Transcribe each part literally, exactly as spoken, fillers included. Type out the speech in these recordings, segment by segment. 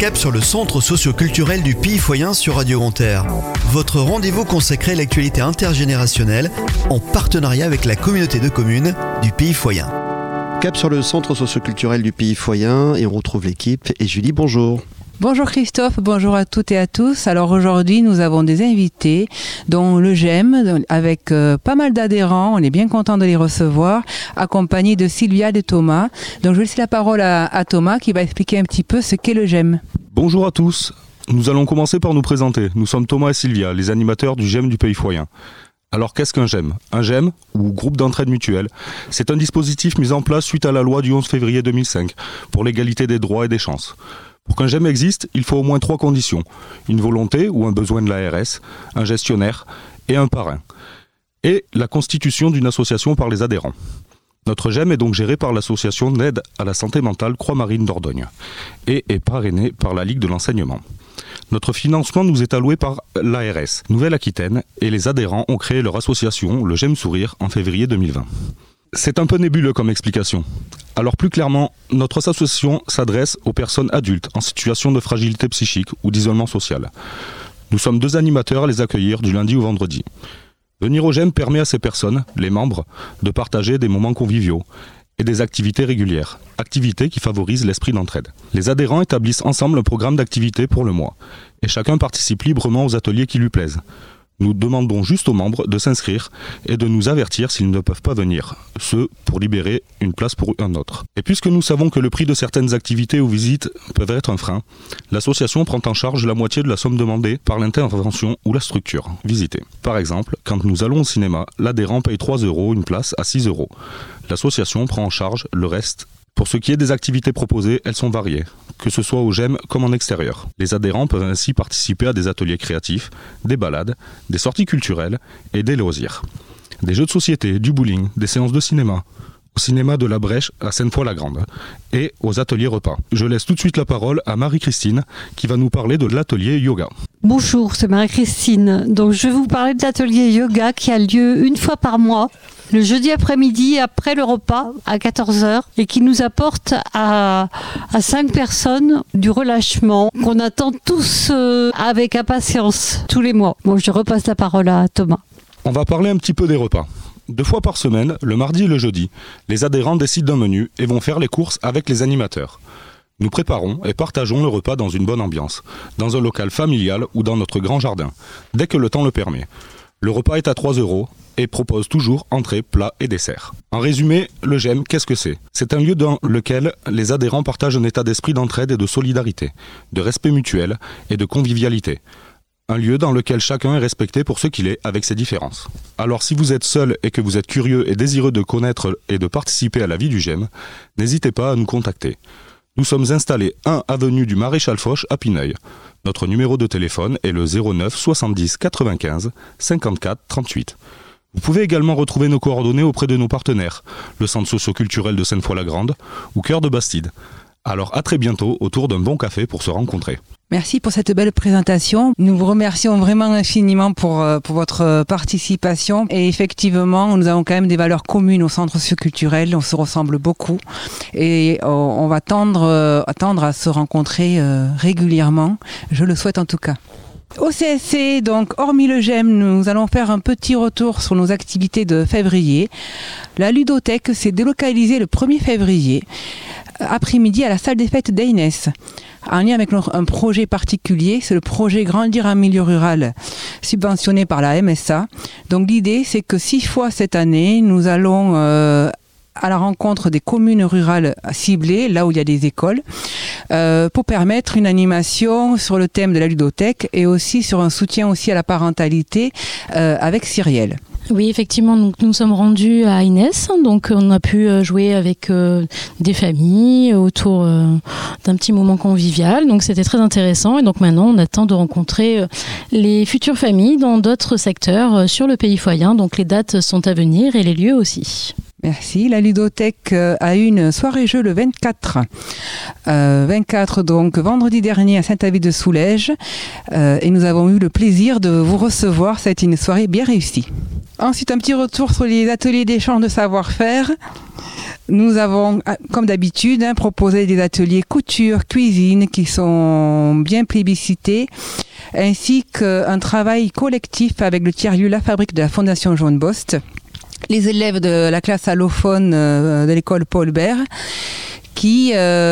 cap sur le centre socio-culturel du Pays Foyen sur Radio Grand Air. Votre rendez-vous consacré à l'actualité intergénérationnelle en partenariat avec la communauté de communes du Pays Foyen. Cap sur le centre socio-culturel du Pays Foyen et on retrouve l'équipe. Et Julie, bonjour. Bonjour Christophe, bonjour à toutes et à tous. Alors aujourd'hui, nous avons des invités, dont le G E M, avec euh, pas mal d'adhérents. On est bien content de les recevoir, accompagnés de Sylvia et de Thomas. Donc je vais laisser la parole à, à Thomas qui va expliquer un petit peu ce qu'est le G E M. Bonjour à tous. Nous allons commencer par nous présenter. Nous sommes Thomas et Sylvia, les animateurs du G E M du Pays Foyen. Alors qu'est-ce qu'un G E M ? Un G E M, ou groupe d'entraide mutuelle, c'est un dispositif mis en place suite à la loi du onze février deux mille cinq pour l'égalité des droits et des chances. Pour qu'un G E M existe, il faut au moins trois conditions. Une volonté ou un besoin de l'A R S, un gestionnaire et un parrain. Et la constitution d'une association par les adhérents. Notre G E M est donc géré par l'association d'aide à la santé mentale Croix-Marine d'Ordogne et est parrainé par la Ligue de l'enseignement. Notre financement nous est alloué par l'A R S Nouvelle-Aquitaine et les adhérents ont créé leur association, le G E M Sourire, en février deux mille vingt. C'est un peu nébuleux comme explication. Alors plus clairement, notre association s'adresse aux personnes adultes en situation de fragilité psychique ou d'isolement social. Nous sommes deux animateurs à les accueillir du lundi au vendredi. Venir au G E M permet à ces personnes, les membres, de partager des moments conviviaux et des activités régulières, activités qui favorisent l'esprit d'entraide. Les adhérents établissent ensemble un programme d'activités pour le mois et chacun participe librement aux ateliers qui lui plaisent. Nous demandons juste aux membres de s'inscrire et de nous avertir s'ils ne peuvent pas venir, ce pour libérer une place pour un autre. Et puisque nous savons que le prix de certaines activités ou visites peuvent être un frein, l'association prend en charge la moitié de la somme demandée par l'intervention ou la structure visitée. Par exemple, quand nous allons au cinéma, l'adhérent paye trois euros une place à six euros. L'association prend en charge le reste. Pour ce qui est des activités proposées, elles sont variées, que ce soit au G E M comme en extérieur. Les adhérents peuvent ainsi participer à des ateliers créatifs, des balades, des sorties culturelles et des loisirs. Des jeux de société, du bowling, des séances de cinéma, au cinéma de la Brèche à Sainte-Foy-la-Grande et aux ateliers repas. Je laisse tout de suite la parole à Marie-Christine qui va nous parler de l'atelier yoga. Bonjour, c'est Marie-Christine. Donc je vais vous parler de l'atelier yoga qui a lieu une fois par mois, le jeudi après-midi après le repas à quatorze heures et qui nous apporte à, à cinq personnes du relâchement qu'on attend tous euh, avec impatience tous les mois. Bon, je repasse la parole à Thomas. On va parler un petit peu des repas. Deux fois par semaine, le mardi et le jeudi, les adhérents décident d'un menu et vont faire les courses avec les animateurs. Nous préparons et partageons le repas dans une bonne ambiance, dans un local familial ou dans notre grand jardin, dès que le temps le permet. Le repas est à trois euros et propose toujours entrée, plat et dessert. En résumé, le G E M, qu'est-ce que c'est ? C'est un lieu dans lequel les adhérents partagent un état d'esprit d'entraide et de solidarité, de respect mutuel et de convivialité. Un lieu dans lequel chacun est respecté pour ce qu'il est avec ses différences. Alors si vous êtes seul et que vous êtes curieux et désireux de connaître et de participer à la vie du G E M, n'hésitez pas à nous contacter. Nous sommes installés un avenue du Maréchal Foch à Pineuil. Notre numéro de téléphone est le zéro neuf soixante-dix quatre-vingt-quinze cinquante-quatre trente-huit. Vous pouvez également retrouver nos coordonnées auprès de nos partenaires, le Centre socio-culturel de Sainte-Foy-la-Grande ou Cœur de Bastide. Alors à très bientôt autour d'un bon café pour se rencontrer. Merci pour cette belle présentation. Nous vous remercions vraiment infiniment pour, pour votre participation. Et effectivement, nous avons quand même des valeurs communes au centre socioculturel. On se ressemble beaucoup. Et on va tendre, tendre à se rencontrer régulièrement. Je le souhaite en tout cas. Au C S C, donc, hormis le G E M, nous allons faire un petit retour sur nos activités de février. La ludothèque s'est délocalisée le premier février, après-midi à la salle des fêtes d'Aynès. En lien avec un projet particulier, c'est le projet Grandir en milieu rural, subventionné par la M S A. Donc l'idée, c'est que six fois cette année, nous allons euh, à la rencontre des communes rurales ciblées, là où il y a des écoles, euh, pour permettre une animation sur le thème de la ludothèque et aussi sur un soutien aussi à la parentalité euh, avec Cyrielle. Oui, effectivement, donc nous sommes rendus à Aynès, donc on a pu jouer avec euh, des familles autour euh, d'un petit moment convivial, donc c'était très intéressant et donc maintenant on attend de rencontrer euh, les futures familles dans d'autres secteurs euh, sur le Pays Foyen, donc les dates sont à venir et les lieux aussi. Merci. La ludothèque a eu une soirée-jeu le vingt-quatre. Euh, vingt-quatre, donc vendredi dernier à Saint-Avis-de-Soulège. Euh, et nous avons eu le plaisir de vous recevoir. Ça a été une soirée bien réussie. Ensuite, un petit retour sur les ateliers d'échange de savoir-faire. Nous avons, comme d'habitude, hein, proposé des ateliers couture, cuisine qui sont bien plébiscités, ainsi qu'un travail collectif avec le tiers-lieu La Fabrique de la Fondation John Bost. Les élèves de la classe allophone de l'école Paul Bert, qui,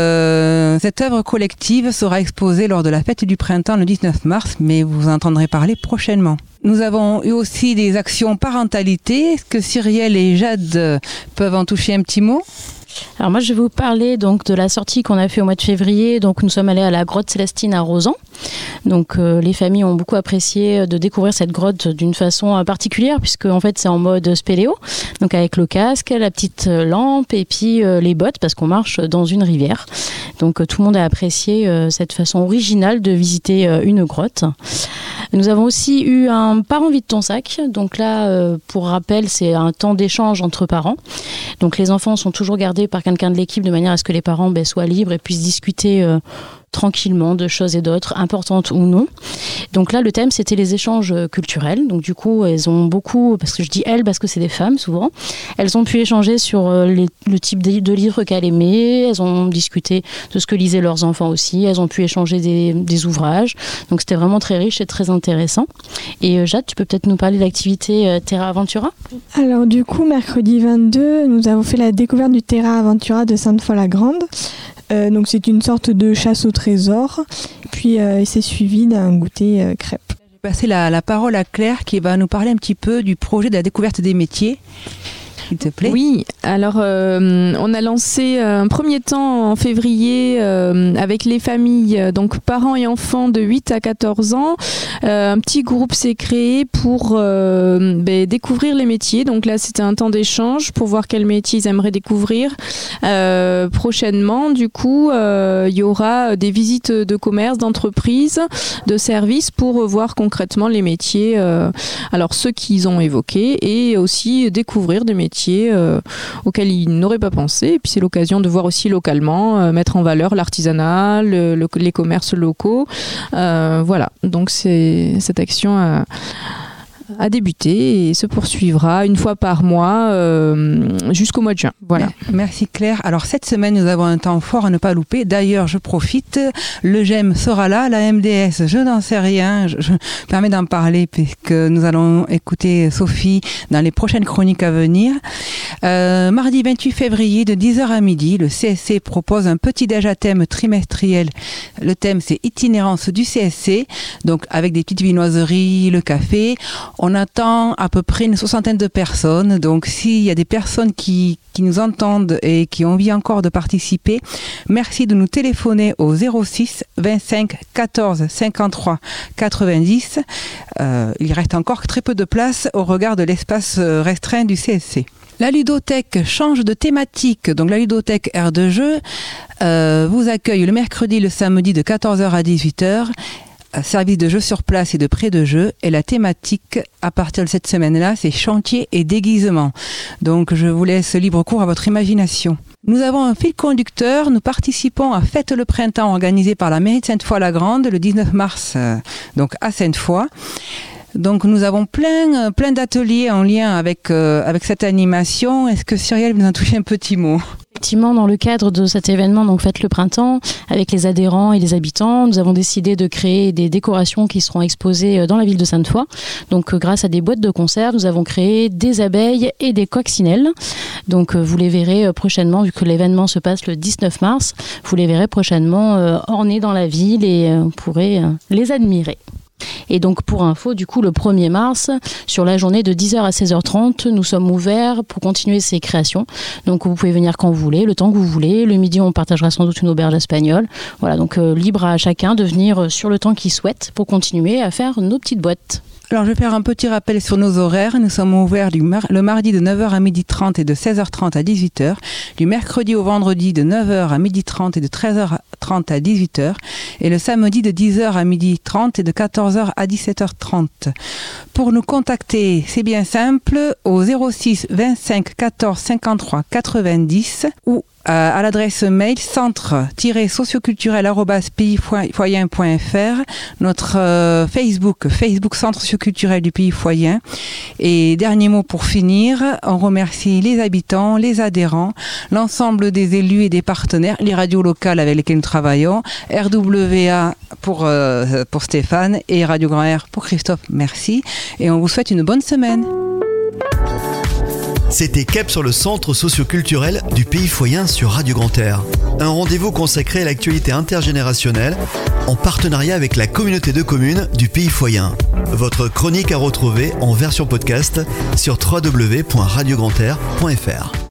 euh, cette œuvre collective sera exposée lors de la fête du printemps le dix-neuf mars, mais vous entendrez parler prochainement. Nous avons eu aussi des actions parentalité. Est-ce que Cyrielle et Jade peuvent en toucher un petit mot ? Alors moi, je vais vous parler donc de la sortie qu'on a fait au mois de février. Donc nous sommes allés à la grotte Célestine à Rozan. Donc euh, les familles ont beaucoup apprécié de découvrir cette grotte d'une façon particulière, puisque en fait c'est en mode spéléo, donc avec le casque, la petite lampe et puis euh, les bottes, parce qu'on marche dans une rivière. Donc euh, tout le monde a apprécié euh, cette façon originale de visiter euh, une grotte. Nous avons aussi eu un parent vide ton sac. Donc là, euh, pour rappel, c'est un temps d'échange entre parents. Donc les enfants sont toujours gardés par quelqu'un de l'équipe de manière à ce que les parents ben, soient libres et puissent discuter euh, tranquillement de choses et d'autres, importantes ou non. Donc là, le thème, c'était les échanges culturels. Donc du coup, elles ont beaucoup, parce que je dis elles, parce que c'est des femmes souvent, elles ont pu échanger sur les, le type de, de livres qu'elles aimaient, elles ont discuté de ce que lisaient leurs enfants aussi, elles ont pu échanger des, des ouvrages. Donc c'était vraiment très riche et très intéressant. Et euh, Jade, tu peux peut-être nous parler de l'activité euh, Terra Aventura ? Alors du coup, mercredi vingt-deux, nous avons fait la découverte du Terra Aventura de Sainte-Foy-la-Grande. Euh, donc c'est une sorte de chasse au trésor, puis euh, c'est suivi d'un goûter euh, crêpe. Je vais passer la, la parole à Claire qui va nous parler un petit peu du projet de la découverte des métiers. S'il te plaît. Oui, alors euh, on a lancé un premier temps en février euh, avec les familles, donc parents et enfants de huit à quatorze ans. Euh, un petit groupe s'est créé pour euh, ben, découvrir les métiers. Donc là, c'était un temps d'échange pour voir quels métiers ils aimeraient découvrir. Euh, prochainement, du coup, euh, il y aura des visites de commerce, d'entreprises, de services pour voir concrètement les métiers, euh, alors ceux qu'ils ont évoqués, et aussi découvrir des métiers Euh, auxquels ils n'auraient pas pensé. Et puis c'est l'occasion de voir aussi localement, euh, mettre en valeur l'artisanat, le, le, les commerces locaux. Euh, voilà, donc c'est cette action a, a débuté et se poursuivra une fois par mois euh, jusqu'au mois de juin. Voilà. Merci Claire. Alors cette semaine, nous avons un temps fort à ne pas louper. D'ailleurs, je profite, le G E M sera là, la M D S, je n'en sais rien. Je, je me permets d'en parler puisque nous allons écouter Sophie dans les prochaines chroniques à venir. Euh, mardi vingt-huit février de dix heures à midi, le C S C propose un petit déj à thème trimestriel. Le thème, c'est itinérance du C S C, donc avec des petites viennoiseries, le café. On attend à peu près une soixantaine de personnes. Donc, s'il y a des personnes qui, qui nous entendent et qui ont envie encore de participer, merci de nous téléphoner au zéro six vingt-cinq quatorze cinquante-trois quatre-vingt-dix. Euh, il reste encore très peu de place au regard de l'espace restreint du C S C. La ludothèque change de thématique. Donc la ludothèque aire de jeu euh, vous accueille le mercredi et le samedi de quatorze heures à dix-huit heures. Service de jeu sur place et de près de jeu. Et la thématique, à partir de cette semaine-là, c'est chantier et déguisement. Donc, je vous laisse libre cours à votre imagination. Nous avons un fil conducteur. Nous participons à Fête le Printemps organisée par la mairie de Sainte-Foy-la-Grande le dix-neuf mars, euh, donc à Sainte-Foy. Donc, nous avons plein, plein d'ateliers en lien avec, euh, avec cette animation. Est-ce que Cyrielle vous en touche un petit mot ? Effectivement, dans le cadre de cet événement, donc Fête le Printemps, avec les adhérents et les habitants, nous avons décidé de créer des décorations qui seront exposées dans la ville de Sainte-Foy. Donc, grâce à des boîtes de conserve, nous avons créé des abeilles et des coccinelles. Donc, vous les verrez prochainement, vu que l'événement se passe le dix-neuf mars, vous les verrez prochainement euh, ornées dans la ville et euh, vous pourrez euh, les admirer. Et donc pour info, du coup le premier mars, sur la journée de dix heures à seize heures trente, nous sommes ouverts pour continuer ces créations. Donc vous pouvez venir quand vous voulez, le temps que vous voulez. Le midi, on partagera sans doute une auberge espagnole. Voilà, donc euh, libre à chacun de venir sur le temps qu'il souhaite pour continuer à faire nos petites boîtes. Alors, je vais faire un petit rappel sur nos horaires. Nous sommes ouverts du mar- le mardi de neuf heures à midi trente et de seize heures trente à dix-huit heures. Du mercredi au vendredi de neuf heures à midi trente et de treize heures trente à dix-huit heures et le samedi de dix heures à midi trente et de quatorze heures à dix-sept heures trente. Pour nous contacter, c'est bien simple, au zéro six vingt-cinq quatorze cinquante-trois quatre-vingt-dix ou à l'adresse mail centre-socioculturel arobase pays foyen point f r, notre euh, Facebook, Facebook Centre socioculturel du Pays Foyen. Et dernier mot pour finir, on remercie les habitants, les adhérents, l'ensemble des élus et des partenaires, les radios locales avec lesquelles nous travaillons, R W A pour, euh, pour Stéphane et Radio Grand Air pour Christophe, merci. Et on vous souhaite une bonne semaine. C'était Cap sur le centre socioculturel du Pays Foyen sur Radio Grand Air. Un rendez-vous consacré à l'actualité intergénérationnelle en partenariat avec la communauté de communes du Pays Foyen. Votre chronique à retrouver en version podcast sur w w w point radio grand air point f r.